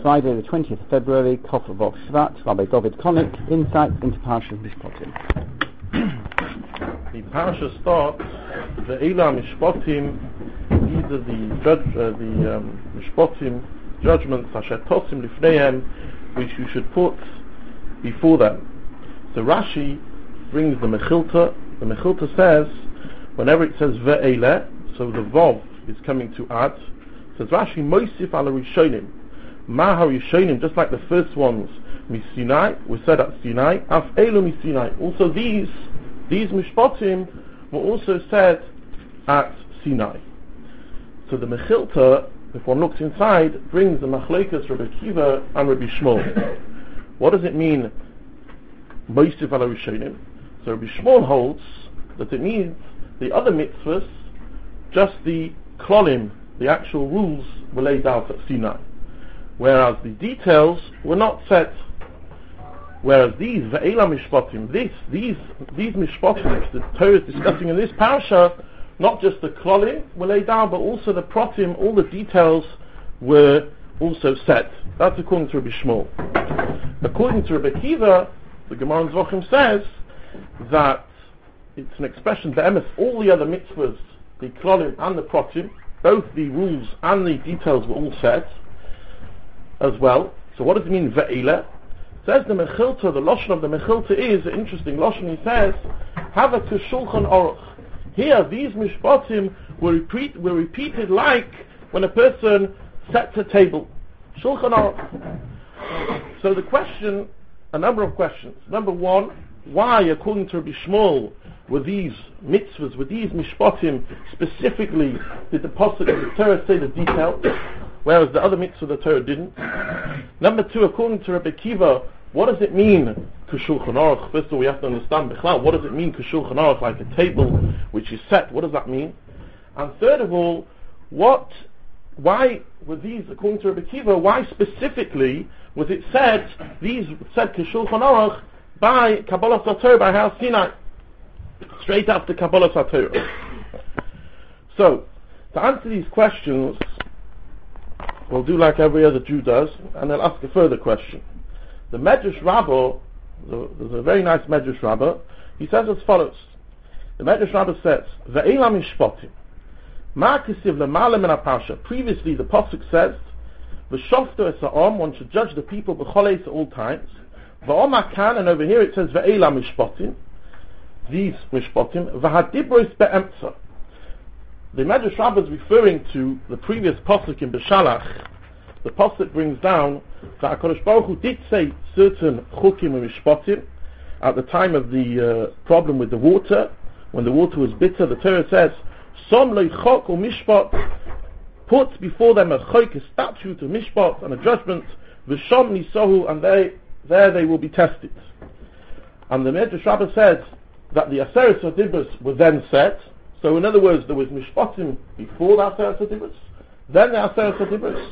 Friday the 20th of February, Kofavov Shvat, Rabbi David Konik, Insights into Parashat Mishpatim. The parasha starts, Ve'ela Mishpatim, these are the Mishpatim, judgments, Asher Tosim Lifneihem, which you should put before them. So Rashi brings the Mechilta. The Mechilta says, whenever it says Ve'ela, so the Vav is coming to add, says Rashi, Moisif ala Rishonim, Maha Rishonim, just like the first ones, Misinai, we said at Sinai, Af Elu Misinai. Also these Mishpatim were also said at Sinai. So the Mechilta, if one looks inside, brings the Machlekes Rabbi Akiva and Rabbi Shmuel. What does it mean, Moisif ala Rishonim? So Rabbi Shmuel holds that it means the other mitzvahs, just the klolim, the actual rules, were laid out at Sinai, whereas the details were not set. Whereas these Ve'ela Mishpatim, these Mishpatim which the Torah is discussing in this parasha, not just the klolim were laid down, but also the pratim, all the details were also set. That's according to Rabbi Shmuel. According to Rabbi Akiva, the Gemara in Zvachim says that it's an expression, be'emes, all the other mitzvahs, the klolim and the pratim, both the rules and the details were all set as well. So what does it mean, ve'ela? Says the Mechilta, the Lashon of the Mechilta is an interesting Lashon. He says, Hava k'shulchan aruch. Here, these mishpatim were repeated like when a person sets a table. Shulchan aruch. So the question, a number of questions. Number one, why, according to Rabbi Shmuel, were these mitzvahs, were these mishpatim specifically, did the pasuk of the Torah say the detail, whereas the other mitzvah the Torah didn't? Number two, according to Rabbi Akiva, what does it mean, K'shulchan aruch? First of all, we have to understand, what does it mean, K'shulchan aruch, like a table which is set? What does that mean? And third of all, why were these, according to Rabbi Akiva, why specifically was it said, these said K'shulchan aruch by Kabbalah Torah, by Har Sinai, straight after Kabbalah Torah? So, to answer these questions, we'll do like every other Jew does, and I'll ask a further question. The Medrash Rabbah, there's a very nice Medrash Rabbah, he says as follows. The Medrash Rabbah says, Ve'ela Mishpatim, Ma kisiv l'malem min ha-parsha. Previously the pasuk says, V'shofto es ha'om, one should judge the people b'choleis at all times. V'om ha'kan, and over here it says, Ve'ela Mishpatim, these Mishpatim, V'hadibros be'emtza. The Medrash Rabbah is referring to the previous pasuk in Beshalach. The pasuk brings down that HaKadosh Baruch Hu did say certain chukim and mishpatim at the time of the problem with the water. When the water was bitter, the Torah says, Som lo chok or mishpat, put before them a chok, a statute, a mishpat, and a judgment, v'sham nisohu, and there they will be tested. And the Medrash Rabbah says that the Aseret HaDibros were then set. So in other words, there was mishpatim before the Aseret HaDibros, then the Aseret HaDibros,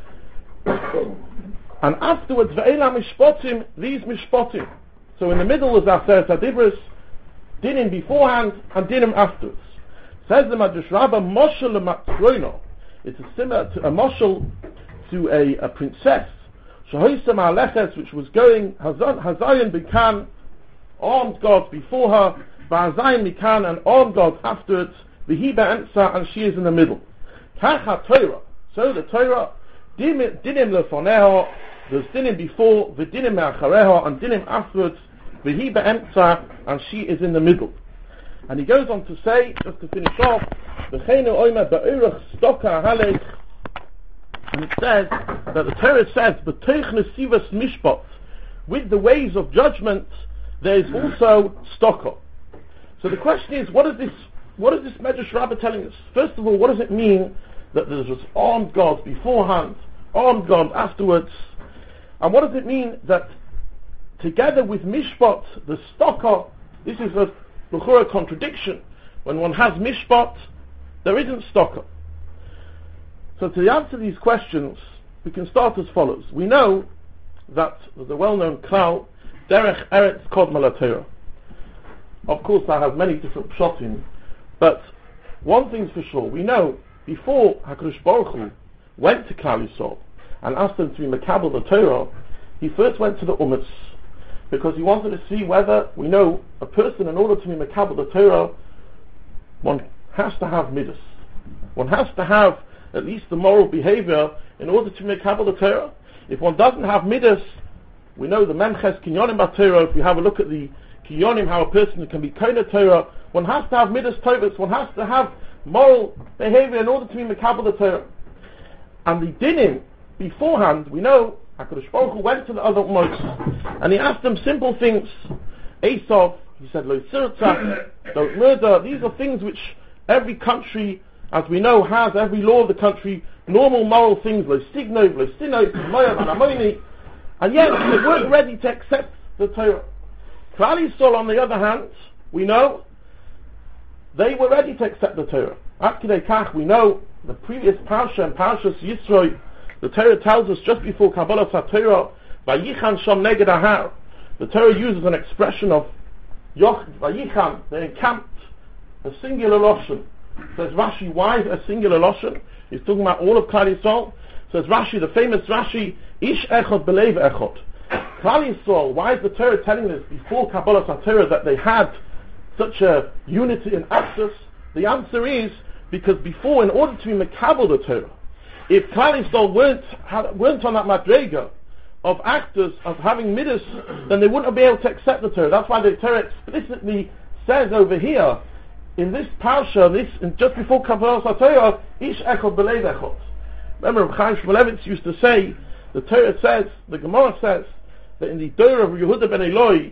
and afterwards Ve'ela Mishpatim, these Mishpatim. So in the middle was Aseret HaDibros, dinim beforehand and dinim afterwards. Says the Medrash Rabbah, Moshel Matrono. It's a similar to a moshel to a princess, Shahoisa Ma'aleches, which was going Hazayin Bikan, armed guards before her, Ba'azayin Mikan, and armed guards afterwards, V'hi Ba'emtza, and she is in the middle. Kach HaTorah. So the Torah, dinim lefoneha, there's dinim before, v'dinim me'achareha, and dinim afterwards, v'hi be'emtza, and she is in the middle. And he goes on to say, just to finish off, v'cheinu oimer ba'urach stoka halech, and it says that the Torah says, b'toich nesivas mishpat, with the ways of judgment, there is also stoka. So the question is, what is this Medrash Rabbah telling us? First of all, what does it mean that there was armed guards beforehand, armed guards afterwards? And what does it mean that together with Mishpat, the Stocker, this is a L'chura contradiction. When one has Mishpat, there isn't Stocker. So to answer these questions, we can start as follows. We know that the well-known klal, Derech Eretz Kodma LaTorah. Of course, that has many different pshatim, but one thing's for sure, we know before HaKadosh Baruch Hu went to Klal Yisrael and asked them to be Makabel the Torah, he first went to the Ummahs, because he wanted to see whether, we know, a person, in order to be Makabel the Torah, one has to have midas. One has to have at least the moral behavior in order to be Makabel the Torah. If one doesn't have midas, we know the Memches Kinyonim B'Torah, if we have a look at the Kinyonim, how a person can be Koine Torah, one has to have midas Tovos, one has to have moral behavior in order to be Makabel the Torah. And the dinim beforehand, we know HaKadosh Baruch Hu went to the other ummos and he asked them simple things. Esav, he said, Lo tzirtzach, don't murder. These are things which every country, as we know, has, every law of the country, normal moral things, Lo signov, Lo sinov, Moyav, and Amoni, and yet they weren't ready to accept the Torah. Klal Yisrael, on the other hand, we know, they were ready to accept the Torah. Ad Kidei Kach, we know, the previous Parsha and Parshas Yisro, the Torah tells us just before Kabbalah HaTorah, Vayichan Sham Neged Ahar. The Torah uses an expression of Vayichan, they encamped, a singular Lashon. Says Rashi, why a singular Lashon? He's talking about all of Klal Yisrael. Says Rashi, the famous Rashi, Ish Echad Belev Echad. Klal Yisrael, why is the Torah telling us before Kabbalah HaTorah that they had such a unity and access? The answer is, because before, in order to be Makabel the Torah, if Klal Yisrael weren't on that madrega of actors, of having midas, then they wouldn't be able to accept the Torah. That's why the Torah explicitly says over here, in this parsha, just before Kabbalah HaTorah, Ish Echad Belev Echad. Remember, Chaim Shmulevitz used to say, the Torah says, the Gemara says, that in the Torah of Yehuda ben Eloi,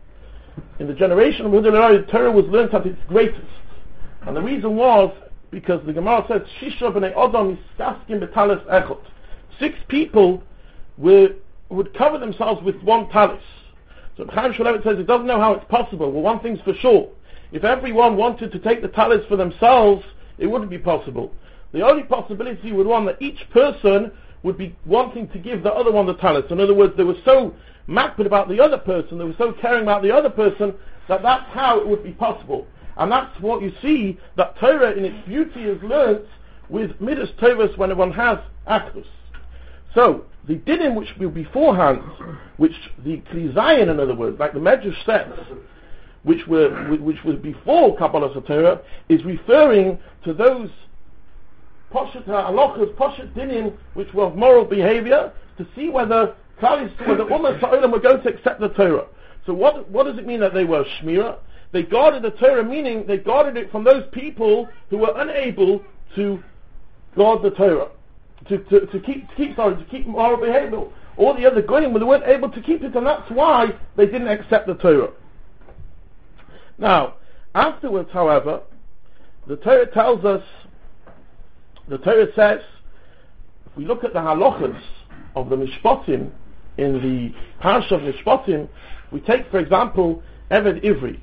in the generation of Yehuda ben Eloi, the Torah was learnt at its greatest. And the reason was, because the Gemara says, Shisha b'nei Adam iskaskim b'talis echot. 6 people would cover themselves with one talis. So Chaim Shmulevitz says he doesn't know how it's possible. Well, one thing's for sure. If everyone wanted to take the talis for themselves, it wouldn't be possible. The only possibility would one that each person would be wanting to give the other one the talis. In other words, they were so makbid about the other person, they were so caring about the other person, that that's how it would be possible. And that's what you see, that Torah in its beauty is learnt with Midas Tovos when one has Achdus. So, the dinim which were beforehand, which the Kli Zayin, in other words, like the Medrash says, which was before Kabbalah HaTorah, is referring to those Poshet HaLochas, Poshet Dinim, which were of moral behavior, to see whether Ummah Sa'olam were going to accept the Torah. So what does it mean that they were Shmirah? They guarded the Torah, meaning they guarded it from those people who were unable to guard the Torah, to keep moral behavior. All the other goyim, they weren't able to keep it, and that's why they didn't accept the Torah. Now, afterwards, however, the Torah tells us, the Torah says, if we look at the halachas of the Mishpatim, in the Parsha of Mishpatim, we take, for example, Eved Ivri.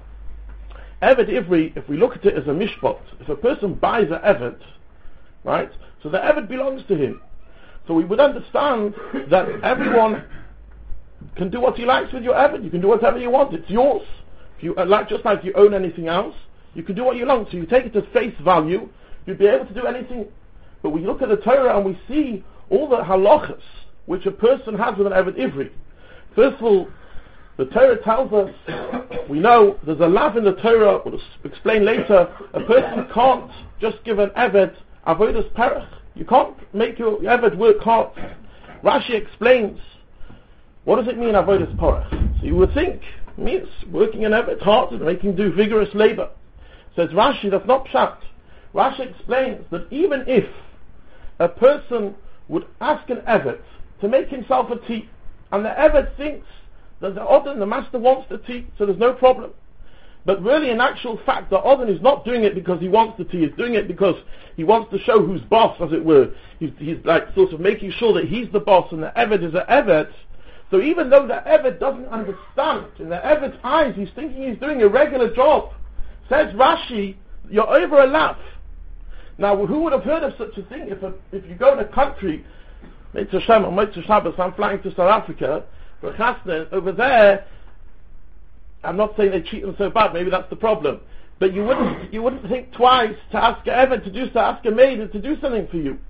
Eved Ivri, if we look at it as a mishpat, if a person buys an Eved, right, so the Eved belongs to him. So we would understand that everyone can do what he likes with your Eved. You can do whatever you want. It's yours. If you just like you own anything else, you can do what you want. So you take it as face value, you'd be able to do anything. But we look at the Torah and we see all the halachas which a person has with an Eved Ivri. First of all, the Torah tells us, we know there's a lav in the Torah, we'll explain later, a person can't just give an Eved avodas perach. You can't make your Eved work hard. Rashi explains, what does it mean avodas perach? So you would think, it means working an Eved hard and making do vigorous labor. Says Rashi, that's not pshat. Rashi explains that even if a person would ask an Eved to make himself a tea, and the Eved thinks that the Odin, the master, wants the tea, so there's no problem. But really, in actual fact, the Odin is not doing it because he wants the tea, he's doing it because he wants to show who's boss, as it were. He's like sort of making sure that he's the boss and the Eved is an Eved. So even though the Eved doesn't understand, in the Eved's eyes, he's thinking he's doing a regular job. Says Rashi, you're over a laugh. Now, who would have heard of such a thing? If you go in a country, Mitzvah Shem or Mitzvah Shabbos, I'm flying to South Africa, for Chasna, over there, I'm not saying they treat them so bad, maybe that's the problem, but you wouldn't think twice to ask a Eved to ask a maid to do something for you.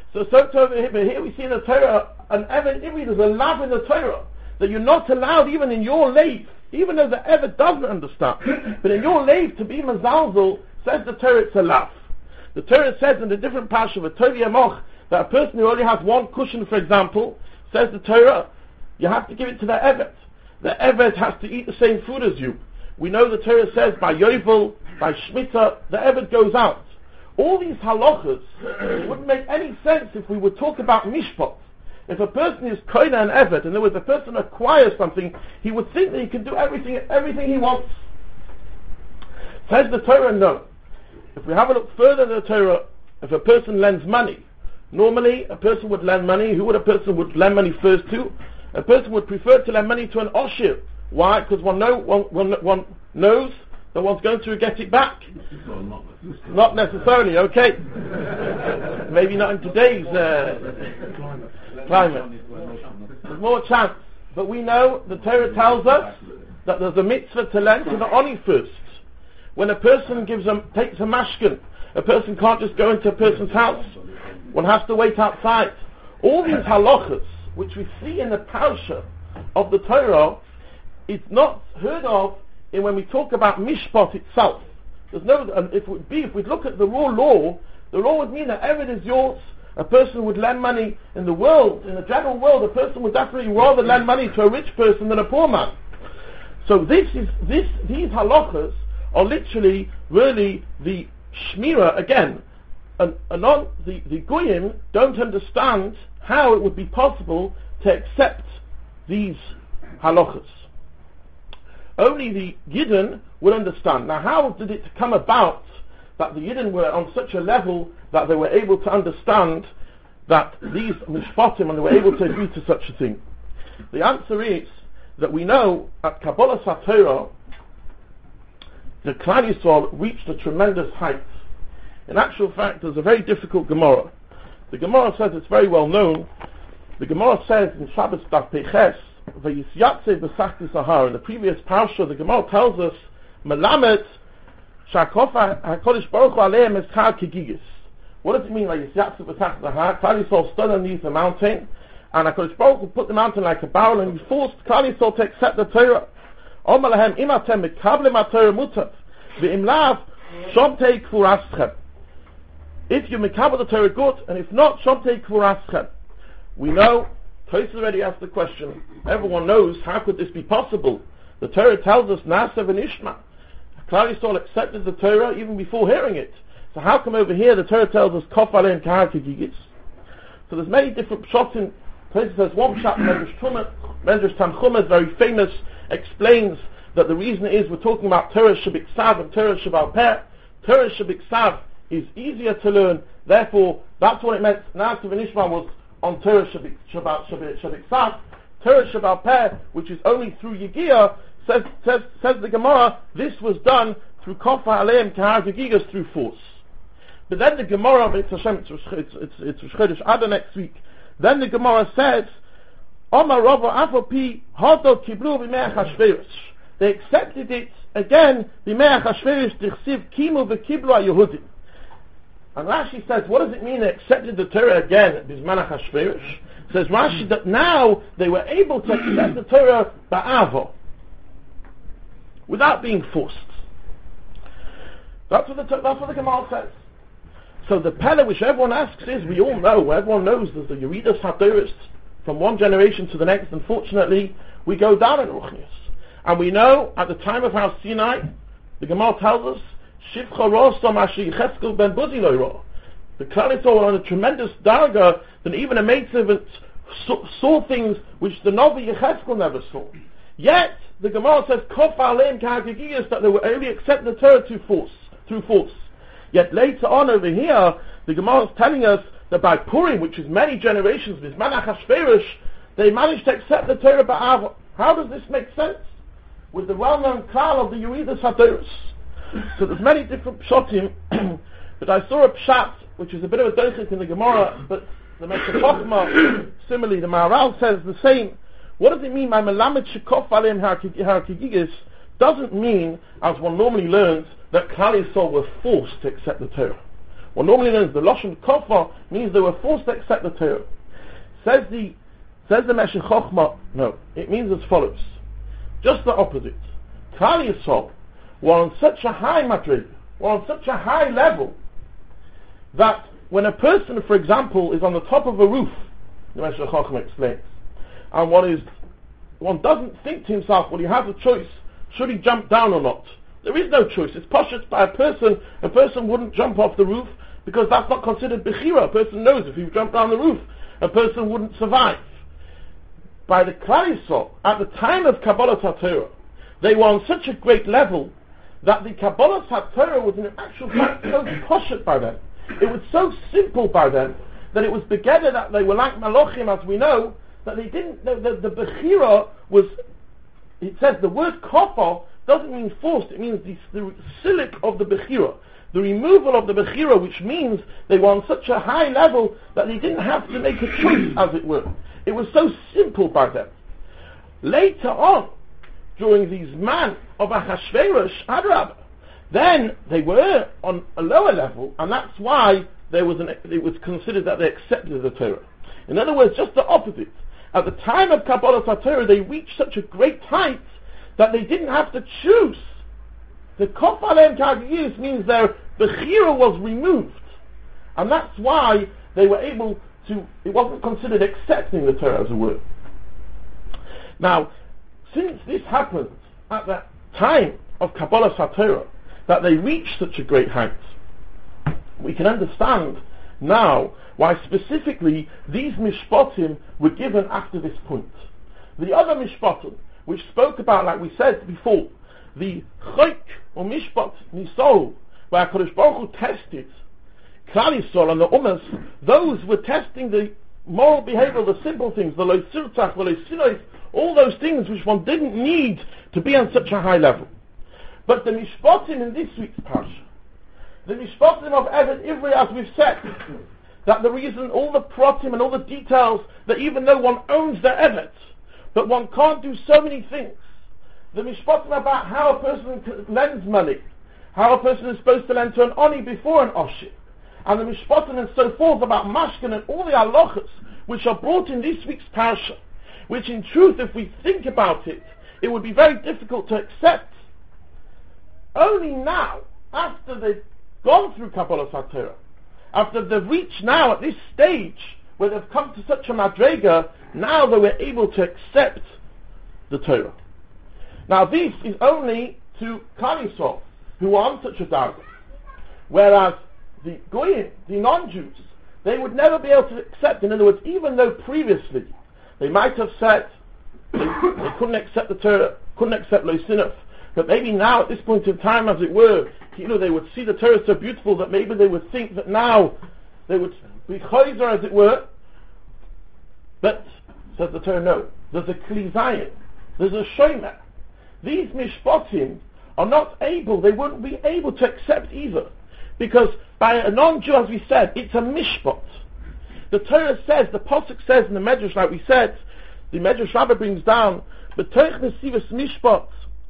So over here we see in the Torah, an Eved Ivri, there's a lav in the Torah, that you're not allowed even in your leiv, even though the Eved doesn't understand, but in your leiv to be Mazalzel, says the Torah, it's a lav. The Torah says in a different parsha of Tovi Amoch, that a person who only has one cushion, for example, says the Torah, you have to give it to the Eved. The Eved has to eat the same food as you. We know the Torah says by Yovel, by Shemitah, the Eved goes out. All these halachas wouldn't make any sense if we would talk about mishpat. If a person is koina and Eved, and there was a person acquires something, he would think that he can do everything he wants. Says the Torah, no. If we have a look further in the Torah, if a person lends money, normally a person would lend money. Who would a person would lend money first to? A person would prefer to lend money to an oshir. Why? Because one knows that one's going to get it back. Not necessarily, okay. Maybe not in today's climate. There's more chance. But we know, the Torah tells us that there's a mitzvah to lend to the oni first. When a person takes a mashkin, a person can't just go into a person's house. One has to wait outside. All these halachas, which we see in the parsha of the Torah, it's not heard of when we talk about mishpat itself. There's no, if we look at the law would mean that everything is yours. A person would lend money in the world, in the general world, a person would definitely rather lend money to a rich person than a poor man. So these halachas are literally really the shmira again. The goyim don't understand how it would be possible to accept these halachas. Only the Yidden would understand. Now, how did it come about that the Yidden were on such a level that they were able to understand that these mishpatim, and they were able to agree to such a thing? The answer is that we know at Kabbalah Satorah, the Klal Yisrael reached a tremendous height. In actual fact, there's a very difficult Gemara. The Gemara says, it's very well known, the Gemara says in Shabbos Daf Peches, in the previous parsha, the Gemara tells us, Melamed Shakofa HaKodesh Baruch Hu Aleim Eschar Kegigis. What does it mean? Like Yisyatze B'Sach Zahar, Klal Yisrael stood underneath the mountain, and HaKodesh Baruch Hu put the mountain like a barrel, and he forced Klal Yisrael to accept the Torah. Omer Lahem Im Atem Mekablim HaTorah Mutav V'Im Lav Shomtei Kfuraschem. If you mekabel the Torah, good, and if not, Shomtei Kfuraschem. We know, Tosfos already asked the question, everyone knows, how could this be possible? The Torah tells us, Na'aseh v'nishma. Klal Yisrael accepted the Torah even before hearing it. So how come over here the Torah tells us, Kof aleim kahar kegigis? So there's many different pshat in, Tosfos says one pshat, Medrash Tanchuma is very famous, explains that the reason is we're talking about Torah Shebiksav and Torah Shebal Peh. Torah Shebiksav is easier to learn, therefore that's what it meant. Na'aseh v'nishma was on Torah Shebiksav. Torah Shebal Peh, which is only through Yigiyah, says the Gemara, this was done through Kofa Aleim Kahar Gegigas, through force. But then the Gemara, it's Rosh Chodesh Adar next week, then the Gemara says, Omar Rava Afopi Hadot Kiblu B'Meach HaShverosh. They accepted it again, B'Meach HaShverosh Dichsiv Kimu V'Kiblu HaYehudim. And Rashi says, what does it mean they accepted the Torah again, B'Zman HaShverosh? Says Rashi that now they were able to accept the Torah Ba'avo, without being forced. That's what the Gemara says. So the Pella which everyone asks is, we all know, everyone knows there's the Yeridas HaTorahs from one generation to the next. Unfortunately, we go down in Ruchnius. And we know, at the time of Har Sinai, the Gemara tells us, Shivcha Rosam Ashi Yecheskel Ben Buzi Lo Ro. The Klal Yisrael were on a tremendous darga that even a maidservant saw things which the Novi Yecheskel never saw. Yet, the Gemara says, Kof Aleim Kahar Kegigis, that they were only accept the Torah through force. Yet later on over here, the Gemara is telling us that by Purim, which is many generations, B'Zman HaShverosh, they managed to accept the Torah Ba'ava. How does this make sense with the well-known klal of the Yeridas HaTorahs? So there's many different pshatim, but I saw a pshat, which is a bit of a dochit in the Gemara, but the Meshech Chochmah, similarly, the Maharal says the same. What does it mean by Melamed Shekof Aleim Har Kegigis? Doesn't mean, as one normally learns, that Klal Yisrael were forced to accept the Torah. what normally known as the Lashon Kofar, means they were forced to accept the Torah. Says the Meshech Chochmah, no, it means as follows. Just the opposite. Klal Yisrael were on such a high madrig, were on such a high level, that when a person, for example, is on the top of a roof, the Meshech Chochmah explains, and one doesn't think to himself, well, he has a choice, should he jump down or not? There is no choice. It's poshut by a person wouldn't jump off the roof because that's not considered bechira. A person knows if you jump down the roof, a person wouldn't survive. By the Klal Yisrael, at the time of Kabbalas HaTorah, they were on such a great level that the Kabbalas HaTorah was in actual fact so poshut by them. It was so simple by them that it was begetted that they were like Malachim, as we know, that they didn't know that the bechira was, it says the word kofar doesn't mean forced, it means the silik of the bechira, the removal of the bechira, which means they were on such a high level that they didn't have to make a choice, as it were. It was so simple by them. Later on, during these man of Ahasuerus, Adrab, then they were on a lower level, and that's why it was considered that they accepted the Torah. In other words, just the opposite. At the time of Kabbalas HaTorah, they reached such a great height that they didn't have to choose. The Kof Aleim Kagiyus means their Bechira was removed. And that's why they were able to, it wasn't considered accepting the Torah as a word. Now, since this happened at the time of Kabbalas HaTorah, that they reached such a great height, we can understand now why specifically these mishpatim were given after this point. The other mishpatim, which spoke about, like we said before, the chok or mishpat nisol, where HaKadosh Baruch Hu tested Klal Yisrael and the Ummas, those were testing the moral behavior, the simple things, the lo sirtach, the lo sinos, all those things which one didn't need to be on such a high level. But the mishpatim in this week's parsha, the mishpatim of Eved Ivri, as we've said, that the reason, all the pratim and all the details, that even though one owns the Eved, but one can't do so many things. The mishpatim about how a person lends money, how a person is supposed to lend to an oni before an oshir, and the mishpatim and so forth about mashkin and all the halachas which are brought in this week's parsha, which in truth, if we think about it, it would be very difficult to accept. Only now, after they've gone through Kabbalas HaTorah, after they've reached now at this stage where they've come to such a madrega, now they were able to accept the Torah. Now this is only to Klal Yisrael, who are on such a darga. Whereas the Goyim, the non-Jews, they would never be able to accept. In other words, even though previously they might have said they couldn't accept the Torah, couldn't accept Lo Sinaf, but maybe now at this point in time, as it were, they would see the Torah so beautiful that maybe they would think that now they would be chayzer, as it were. But, says the Torah, no. There's a Kli Zayin, there's a Shomer. These mishpatim are not able, they wouldn't be able to accept either. Because by a non-Jew, as we said, it's a mishpat. The Torah says, the Pasuk says in the Medrash, like we said, the Medrash Rabbah brings down, B'toich nesivas mishpat,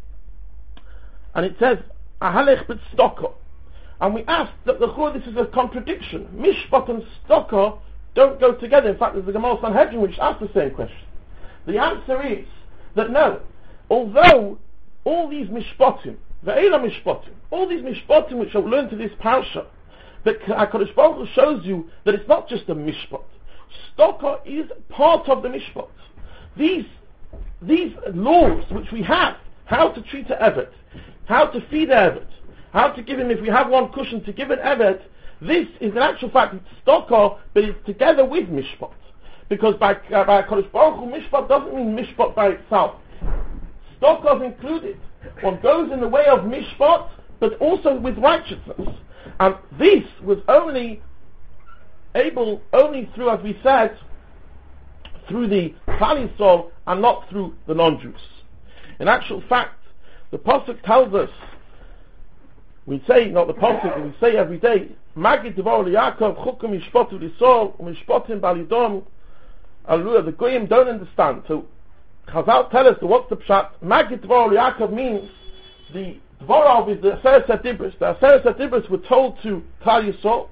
and it says, Ahalech b'tzedakah. And we asked that this is a contradiction. Mishpat and tzedakah don't go together. In fact, there's a Gemara Sanhedrin which asks the same question. The answer is that no, although all these mishpatim, ve'ela mishpatim, all these mishpatim which are learned to this parasha, but HaKadosh Baruch Hu shows you that it's not just a mishpat. Tzedakah is part of the mishpat. These laws which we have, how to treat an eved, how to feed an eved, how to give him, if we have one cushion, to give an eved, this is in actual fact tzedakah, but it's together with mishpat. Because by HaKadosh Baruch Hu, mishpat doesn't mean mishpat by itself. Tzedakah is included. One goes in the way of mishpat, but also with righteousness. And this was only through, as we said, through the Klal Yisrael and not through the non-Jews. In actual fact, the Pasuk tells us, we say, not the Pasuk, we say every day, Magid Devar Yaakov, Chukum Yishpotu L'Yisrael, Mishpotim Balidom, Hallelujah. The Goyim don't understand. So, Chazal tell us, what's the pshat? Magid Devar Yaakov means, the Dvarav is the Aseret HaDibros. The Aseret HaDibros were told to Klal Yisrael,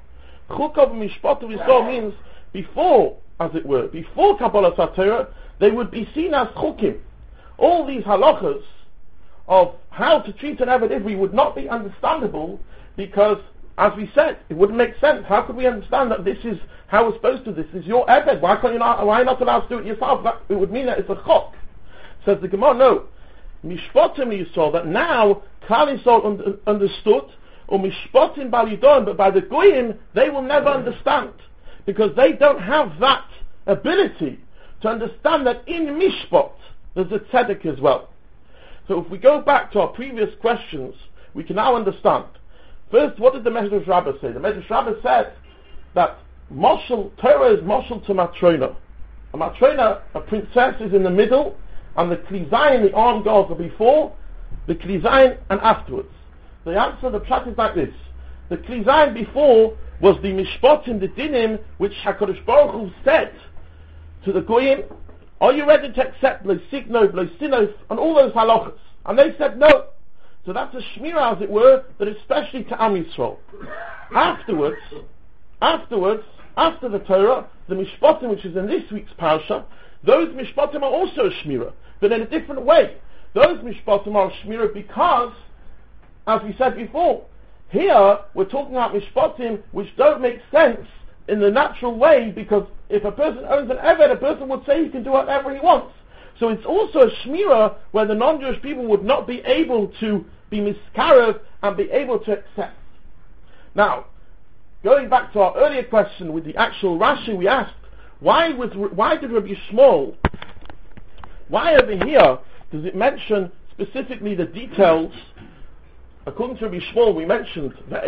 Chukav Mishpatim we saw means before, as it were, before Kabbalah Torah, they would be seen as chukim. All these halachas of how to treat an Eved Ivri would not be understandable because, as we said, it wouldn't make sense. How could we understand that this is how we're supposed to do this? This is your Eved. Why are you not allowed to do it yourself? It would mean that it's a chok. Says the Gemara, no. Mishpatim you saw that now Klal Yisrael understood, or Mishpatim Balidon, but by the Goyim they will never understand because they don't have that ability to understand that in Mishpat there's a tzedek as well. So if we go back to our previous questions, we can now understand. First, what did the Medrash Rabbah say? The Medrash Rabbah said that Torah is Moshel to Matrona. A Matrona, a princess, is in the middle, and the Kli Zayin, the armed guards, are before, the Kli Zayin and afterwards. The answer, the pshat is like this. The Kli Zayin before was the Mishpatim, the Dinim, which HaKadosh Baruch Hu said to the Goyim, are you ready to accept Lo Signo, Lo Sinos, and all those halachas? And they said no. So that's a shmirah, as it were, that is specially to Am Yisrael. Afterwards, after the Torah, the Mishpatim, which is in this week's parasha, those Mishpatim are also a shmirah, but in a different way. Those Mishpatim are a shmirah because, as we said before, here we're talking about Mishpatim which don't make sense in the natural way, because if a person owns an Eved, a person would say he can do whatever he wants. So it's also a shmirah where the non-Jewish people would not be able to be miskarev and be able to accept. Now, going back to our earlier question with the actual Rashi, we asked, why did Rabbi Shmuel, why over here does it mention specifically the details? According to Rabbi Shmuel, we mentioned the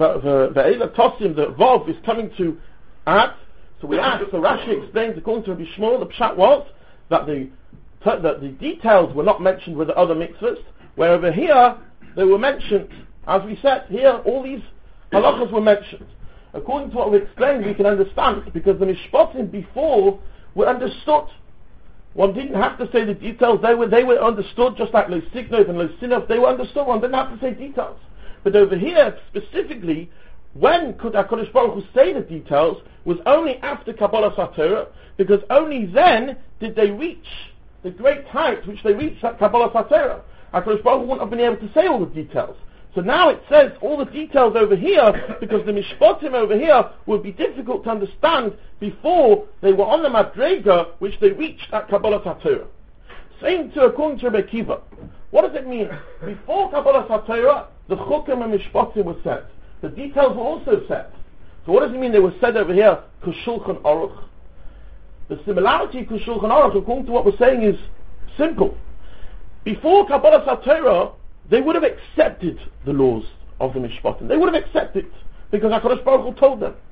Eila Tosim, the Vav is coming to add. So we asked, so Rashi explains, according to Rabbi Shmuel, the pshat was that the details were not mentioned with the other mitzvahs, where over here they were mentioned. As we said, here all these halachas were mentioned. According to what we explained, we can understand, because the mishpatim before were understood. One didn't have to say the details, they were understood, just like Lo Signov and Lo Sinov, they were understood, one didn't have to say details. But over here, specifically, when could HaKadosh Baruch Hu say the details was only after Kabbalah Torah, because only then did they reach the great height which they reached at Kabbalah Torah. HaKadosh Baruch Hu wouldn't have been able to say all the details. So now it says all the details over here, because the Mishpatim over here would be difficult to understand before they were on the Madrega which they reached at Kabbalah Torah. Same to according to Rebbe Kiva. What does it mean? Before Kabbalah Torah, the Chukim and Mishpatim were set. The details were also set. So what does it mean they were said over here? Kushulchan Aruch. The similarity to Shulchan Aruch, according to what we're saying, is simple. Before Kabbalah Torah, they would have accepted the laws of the Mishpatim. They would have accepted it, because HaKadosh Baruch Hu told them.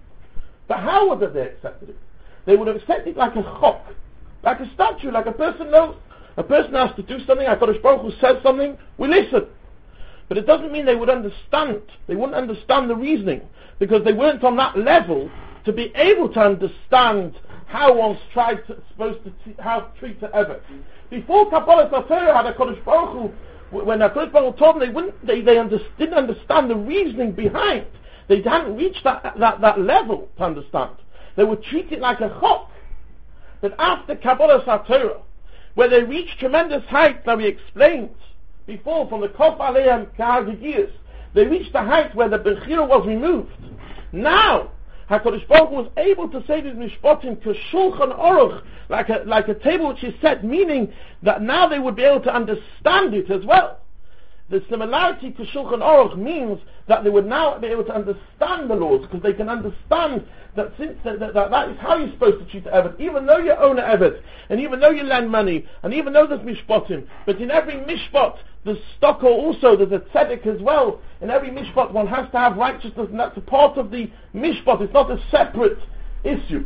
But how would they have accepted it? They would have accepted it like a chok, like a statue, like a person knows. A person has to do something, HaKadosh Baruch Hu says something, we listen. But it doesn't mean they would understand. They wouldn't understand the reasoning, because they weren't on that level to be able to understand how one's supposed to treat the Eved. Before Kabbalah Torah had HaKadosh Baruch Hu, when HaKadosh Baruch Hu told them, they didn't understand the reasoning behind. They hadn't reached that level to understand. They would treat it like a chok. But after Kabbalah Torah, where they reached tremendous heights that we explained before, from the Kof Aleim Kahagigiyas, they reached the height where the Bechira was removed. Now, HaKadosh Baruch Hu was able to say these Mishpatim K'Shulchan Aruch, like a table which is set, meaning that now they would be able to understand it as well. The similarity to Shulchan Aruch means that they would now be able to understand the laws, because they can understand that since that is how you're supposed to treat the Eved, even though you own an Eved, and even though you lend money, and even though there's Mishpatim, but in every Mishpat, there's Stocker also, there's a Tzedek as well. In every Mishpat one has to have righteousness, and that's a part of the Mishpat, it's not a separate issue.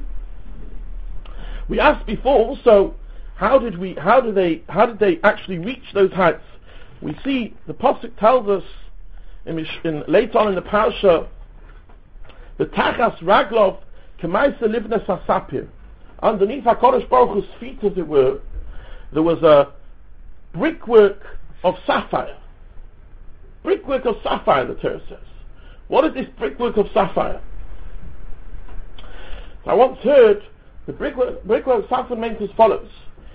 We asked before also, how did they actually reach those heights? We see the Pasuk tells us later on in the parasha, the Tachas Raglov Kemaisa Livna Sasapir. Underneath HaKadosh Baruch Hu's feet, as it were, there was a brickwork of sapphire. Brickwork of sapphire, the Torah says. What is this brickwork of sapphire? So I once heard the brickwork Safon meant as follows.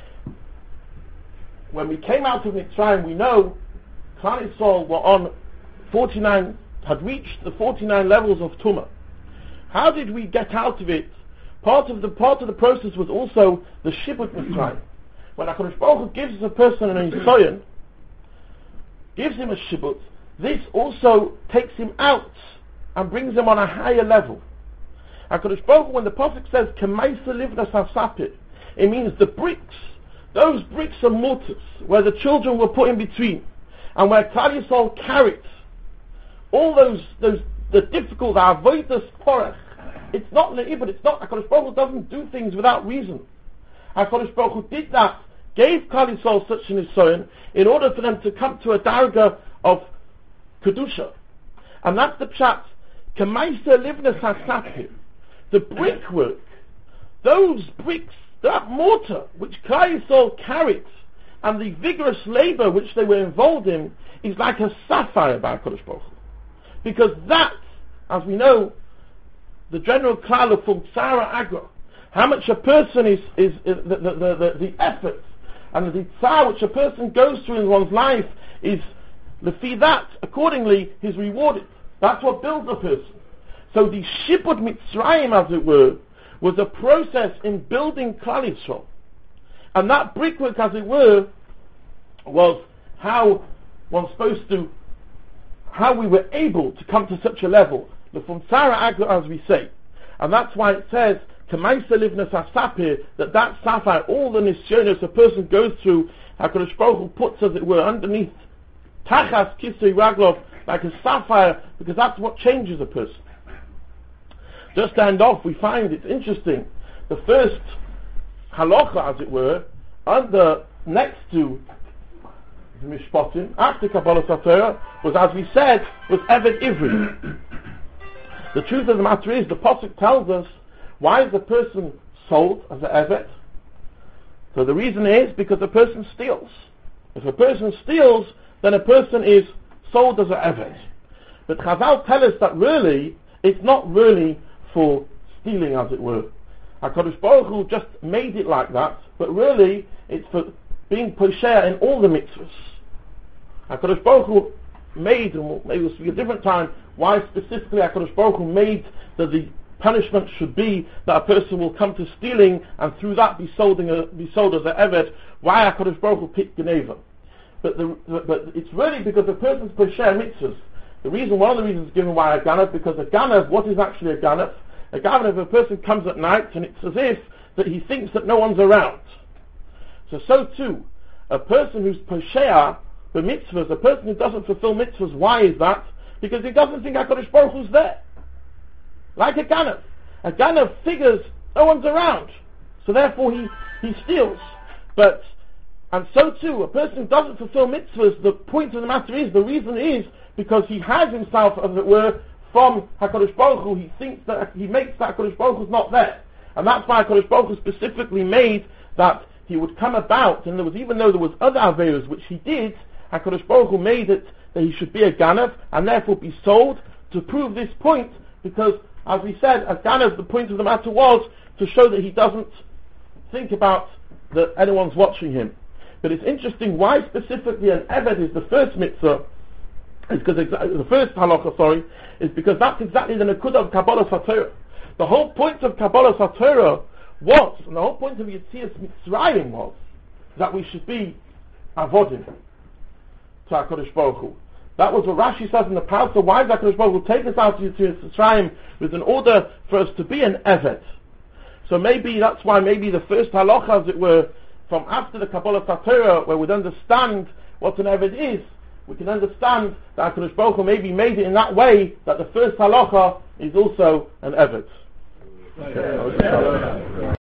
When we came out of Mitzrayim, we know Klal Yisrael were on 49, had reached the 49 levels of Tumah. How did we get out of it? Part of the process was also the Shibud Mitzrayim. When HaKadosh Baruch Hu gives a person an Nisayon, gives him a Shibud, this also takes him out and brings him on a higher level. HaKadosh Baruch Hu, when the Prophet says Kemaisa Livnas HaSapir, it means the bricks, those bricks and mortars where the children were put in between, and where Klal Yisrael carried all the difficult avodas porach. It's not le'ibad, it's not. HaKadosh Baruch Hu doesn't do things without reason. HaKadosh Baruch Hu did that, gave Klal Yisrael such an Nisayon in order for them to come to a darga of kedusha, and that's the pshat. Kemaisa Livnas HaSapir, the brickwork, those bricks, that mortar which Klal Yisrael carried, and the vigorous labor which they were involved in, is like a sapphire by HaKadosh Baruch Hu. Because that, as we know, the general klal of Tzara Agra, how much a person is the effort and the tzar which a person goes through in one's life is, lefi that, accordingly, he's rewarded. That's what builds a person. So the Shibud Mitzrayim, as it were, was a process in building Klal Yisrael. And that brickwork, as it were, was how one's supposed to, how we were able to come to such a level, the Tzara Agra, as we say. And that's why it says, Kemaisa Livnas HaSapir, that sapphire, all the nisyonos a person goes through, HaKadosh Baruch Hu puts, as it were, underneath Tachas Kisei Raglov, like a sapphire, because that's what changes a person. Just to end off, we find it's interesting, the first halacha, as it were, next to the Mishpatim, after Kabbalah HaTorah, was, as we said, was Eved Ivri. The truth of the matter is, the Pasuk tells us, why is the person sold as an Eved? So the reason is because the person steals. If a person steals, then a person is sold as an Eved. But Chazal tell us that really, it's not really for stealing, as it were. HaKadosh Baruch Hu just made it like that, but really, it's for being posher in all the mitzvahs. HaKadosh Baruch Hu made, and maybe we'll speak a different time, why specifically HaKadosh Baruch Hu made that the punishment should be that a person will come to stealing and through that be sold as an Eved. Why HaKadosh Baruch Hu picked Geneva? But it's really because the person's posher mitzvahs. One of the reasons given why a Ganav, because a Ganav, what is actually a Ganav? A Ganav, if a person comes at night and it's as if that he thinks that no one's around. So too, a person who's posher the mitzvahs, a person who doesn't fulfill mitzvahs, why is that? Because he doesn't think HaKadosh Baruch Hu's there. Like a Ganav. A Ganav figures no one's around. So therefore he steals. And so too, a person who doesn't fulfill mitzvahs, the point of the matter is, the reason is, because he has himself, as it were, from HaKadosh Baruch Hu, he thinks that, he makes that HaKadosh Baruch Hu's not there. And that's why HaKadosh Baruch Hu specifically made that he would come about, and even though there was other Averos which he did, HaKadosh Baruch Hu made it that he should be a Ganav, and therefore be sold, to prove this point, because, as we said, as Ganav, the point of the matter was, to show that he doesn't think about that anyone's watching him. But it's interesting why specifically an Eved is the first mitzvah, is because the first halacha, is because that's exactly the Nekudah of Kabbalah HaTorah. The whole point of Kabbalah HaTorah was, and the whole point of Yetzias Mitzrayim was, that we should be avodim to HaKadosh Baruch Hu. That was what Rashi says in the Parasha. Why does HaKadosh Baruch Hu take us out to Yetzias Mitzrayim with an order for us to be an Eved? So maybe that's why the first halacha, as it were, from after the Kabbalah HaTorah, where we'd understand what an Eved is, we can understand that HaKadosh Baruch Hu maybe made it in that way that the first halacha is also an Eved. Okay.